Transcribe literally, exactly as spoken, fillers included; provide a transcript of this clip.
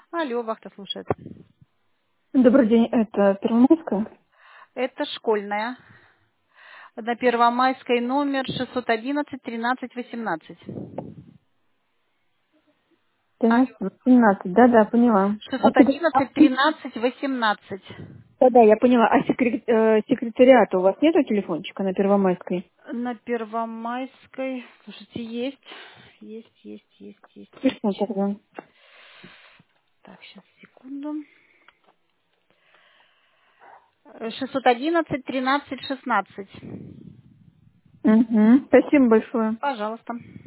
Алло, вахта слушает. Добрый день, это Первомайская? Это школьная. На Первомайской номер шестьсот одиннадцать тринадцать восемнадцать. Алло. тринадцать восемнадцать, да-да, поняла. А шестьсот секре- а, одиннадцать тринадцать восемнадцать. Да-да, я поняла. А секре- э, секретариата у вас нету телефончика на Первомайской? На Первомайской. Слушайте, есть. Есть, есть, есть, есть, Письмо есть. тогда. Так, сейчас, секунду. шестьсот одиннадцать тринадцать шестнадцать. Угу. Спасибо большое. Пожалуйста.